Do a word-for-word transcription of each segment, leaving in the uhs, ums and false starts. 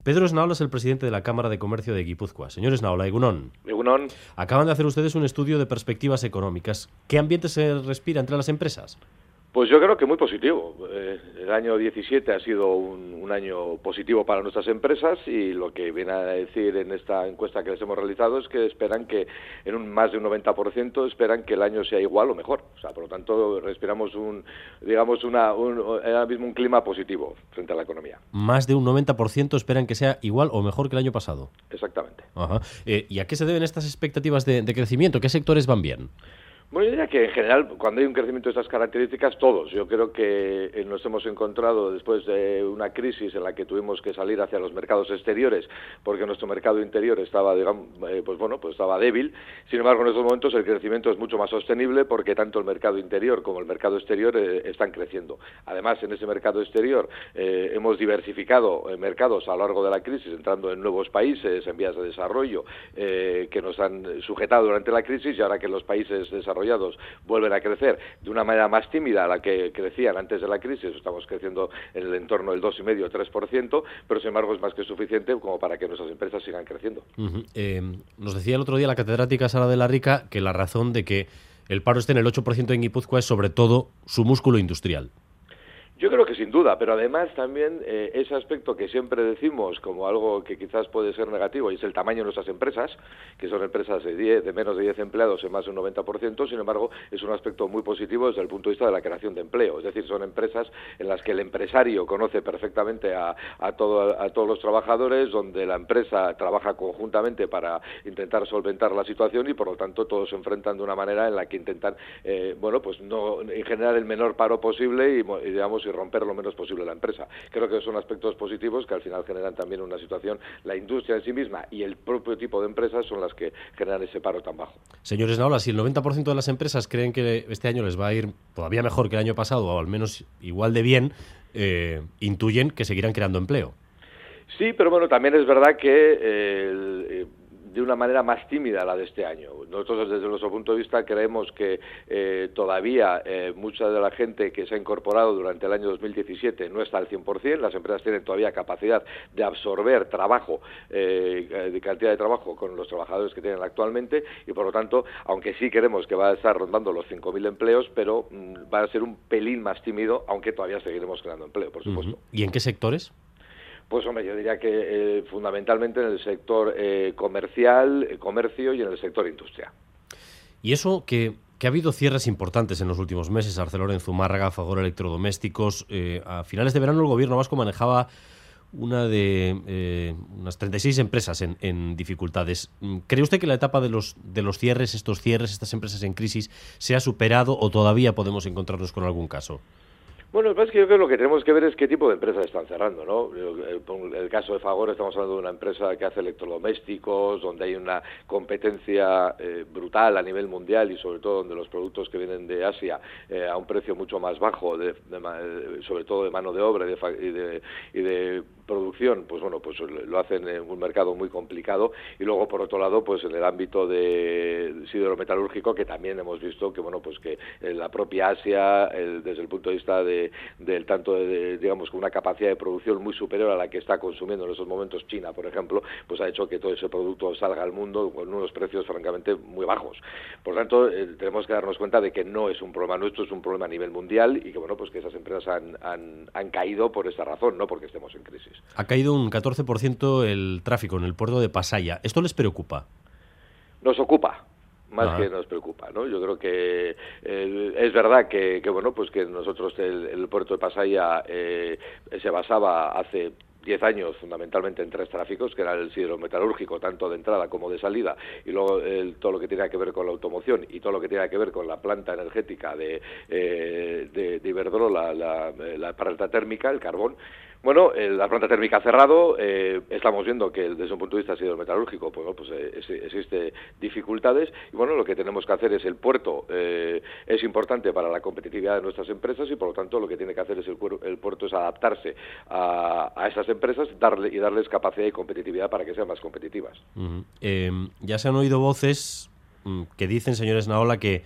Pedro Esnaola es el presidente de la Cámara de Comercio de Guipúzcoa. Señor Esnaola, Egunon. Egunon. Acaban de hacer ustedes un estudio de perspectivas económicas. ¿Qué ambiente se respira entre las empresas? Pues yo creo que muy positivo. Eh, el año diecisiete ha sido un, un año positivo para nuestras empresas y lo que viene a decir en esta encuesta que les hemos realizado es que esperan que en un más de un noventa por ciento esperan que el año sea igual o mejor. O sea, por lo tanto, respiramos un, digamos, una, un, ahora mismo un clima positivo frente a la economía. Más de un noventa por ciento esperan que sea igual o mejor que el año pasado. Exactamente. Ajá. Eh, ¿Y a qué se deben estas expectativas de, de crecimiento? ¿Qué sectores van bien? Bueno, yo diría que en general, cuando hay un crecimiento de estas características, todos. Yo creo que nos hemos encontrado después de una crisis en la que tuvimos que salir hacia los mercados exteriores, porque nuestro mercado interior estaba, digamos, eh, pues bueno, pues estaba débil. Sin embargo, en estos momentos el crecimiento es mucho más sostenible porque tanto el mercado interior como el mercado exterior eh, están creciendo. Además, en ese mercado exterior eh, hemos diversificado eh, mercados a lo largo de la crisis, entrando en nuevos países, en vías de desarrollo, eh, que nos han sujetado durante la crisis, y ahora que los países desarrollados vuelven a crecer de una manera más tímida a la que crecían antes de la crisis. Estamos creciendo en el entorno del dos coma cinco o tres por ciento, pero sin embargo es más que suficiente como para que nuestras empresas sigan creciendo. Uh-huh. Eh, nos decía el otro día la catedrática Sara de la Rica que la razón de que el paro esté en el ocho por ciento en Guipúzcoa es sobre todo su músculo industrial. Yo creo que sin duda, pero además también eh, ese aspecto que siempre decimos como algo que quizás puede ser negativo, y es el tamaño de nuestras empresas, que son empresas de, diez, de menos de diez empleados en más de un noventa por ciento, sin embargo, es un aspecto muy positivo desde el punto de vista de la creación de empleo. Es decir, son empresas en las que el empresario conoce perfectamente a, a, todo, a todos los trabajadores, donde la empresa trabaja conjuntamente para intentar solventar la situación y, por lo tanto, todos se enfrentan de una manera en la que intentan, eh, bueno, pues no generar el menor paro posible y, y digamos, y romper lo menos posible la empresa. Creo que son aspectos positivos que al final generan también una situación, la industria en sí misma y el propio tipo de empresas son las que generan ese paro tan bajo. Señor Esnaola, si el noventa por ciento de las empresas creen que este año les va a ir todavía mejor que el año pasado, o al menos igual de bien, eh, intuyen que seguirán creando empleo. Sí, pero bueno, también es verdad que eh, el, eh, de una manera más tímida la de este año. Nosotros desde nuestro punto de vista creemos que eh, todavía eh, mucha de la gente que se ha incorporado durante el año dos mil diecisiete no está al cien por ciento, las empresas tienen todavía capacidad de absorber trabajo, eh, de cantidad de trabajo con los trabajadores que tienen actualmente y por lo tanto, aunque sí queremos que va a estar rondando los cinco mil empleos, pero mm, va a ser un pelín más tímido, aunque todavía seguiremos creando empleo, por supuesto. Uh-huh. ¿Y en qué sectores? Pues hombre, yo diría que eh, fundamentalmente en el sector eh, comercial, eh, comercio y en el sector industria. Y eso que, que ha habido cierres importantes en los últimos meses, Arcelor en Zumárraga, Fagor Electrodomésticos, eh, a finales de verano el gobierno vasco manejaba una de eh, unas treinta y seis empresas en, en dificultades. ¿Cree usted que la etapa de los, de los cierres, estos cierres, estas empresas en crisis, se ha superado o todavía podemos encontrarnos con algún caso? Bueno, lo que pasa es que yo creo que lo que tenemos que ver es qué tipo de empresas están cerrando, ¿no? En el caso de Fagor estamos hablando de una empresa que hace electrodomésticos, donde hay una competencia eh, brutal a nivel mundial y sobre todo donde los productos que vienen de Asia eh, a un precio mucho más bajo, de, de, sobre todo de mano de obra y de, y de, y de producción, pues bueno, pues lo hacen en un mercado muy complicado. Y luego, por otro lado, pues en el ámbito de siderometalúrgico, que también hemos visto que, bueno, pues que la propia Asia, el, desde el punto de vista de del tanto de, de, digamos, con una capacidad de producción muy superior a la que está consumiendo en esos momentos China, por ejemplo, pues ha hecho que todo ese producto salga al mundo con unos precios francamente muy bajos. Por lo tanto, eh, tenemos que darnos cuenta de que no es un problema nuestro, es un problema a nivel mundial y que, bueno, pues que esas empresas han, han, han caído por esta razón, no porque estemos en crisis. Ha caído un catorce por ciento el tráfico en el puerto de Pasaia. ¿Esto les preocupa? Nos ocupa. Más Ajá. que nos preocupa, ¿no? Yo creo que eh, es verdad que, que bueno, pues que nosotros el, el puerto de Pasaia eh, se basaba hace diez años fundamentalmente en tres tráficos, que era el siderometalúrgico, tanto de entrada como de salida, y luego el, todo lo que tenía que ver con la automoción y todo lo que tenía que ver con la planta energética de, eh, de, de Iberdrola, la, la, la planta térmica, el carbón. Bueno, eh, la planta térmica ha cerrado, eh, estamos viendo que desde un punto de vista siderometalúrgico pues, pues eh, es, existe dificultades y bueno, lo que tenemos que hacer es el puerto, eh, es importante para la competitividad de nuestras empresas y por lo tanto lo que tiene que hacer es el, el puerto es adaptarse a, a esas empresas darle, y darles capacidad y competitividad para que sean más competitivas. Uh-huh. Eh, ya se han oído voces mm, que dicen, señor Esnaola, que,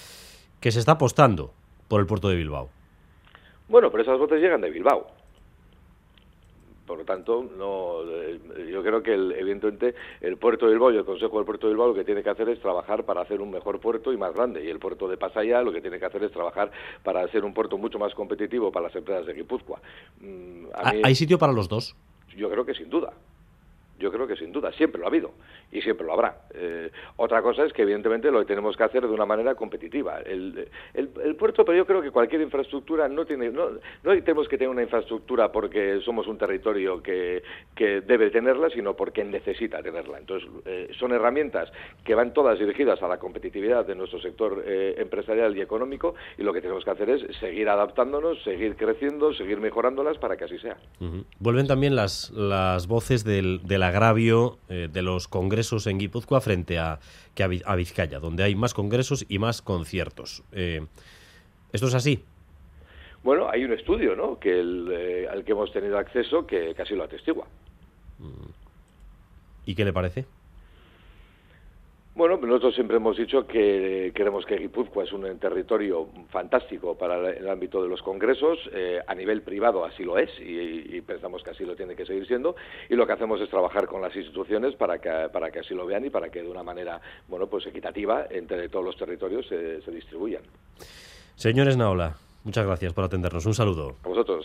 que se está apostando por el puerto de Bilbao. Bueno, pero esas voces llegan de Bilbao. por lo tanto, no, eh, yo creo que el, evidentemente el puerto de Bilbao y el Consejo del Puerto de Bilbao lo que tiene que hacer es trabajar para hacer un mejor puerto y más grande, y el puerto de Pasaia lo que tiene que hacer es trabajar para hacer un puerto mucho más competitivo para las empresas de Guipúzcoa. Mm, a mí, ¿Hay sitio para los dos? Yo creo que sin duda. Yo creo que sin duda, siempre lo ha habido y siempre lo habrá. Eh, otra cosa es que evidentemente lo tenemos que hacer de una manera competitiva. El, el, el puerto, pero yo creo que cualquier infraestructura no tiene, no, no tenemos que tener una infraestructura porque somos un territorio que, que debe tenerla, sino porque necesita tenerla. Entonces, eh, son herramientas que van todas dirigidas a la competitividad de nuestro sector eh, empresarial y económico, y lo que tenemos que hacer es seguir adaptándonos, seguir creciendo, seguir mejorándolas para que así sea. Uh-huh. Vuelven también las, las voces del, del agravio eh, de los congresos en Guipúzcoa frente a, que a, a Vizcaya, donde hay más congresos y más conciertos. Eh, ¿Esto es así? Bueno, hay un estudio, ¿no?, que el, eh, al que hemos tenido acceso que casi lo atestigua. ¿Y qué le parece? Bueno, nosotros siempre hemos dicho que creemos que Guipúzcoa es un territorio fantástico para el ámbito de los congresos, eh, a nivel privado así lo es, y, y pensamos que así lo tiene que seguir siendo, y lo que hacemos es trabajar con las instituciones para que, para que así lo vean y para que de una manera, bueno, pues equitativa entre todos los territorios se, se distribuyan. Señor Esnaola, muchas gracias por atendernos. Un saludo. A vosotros.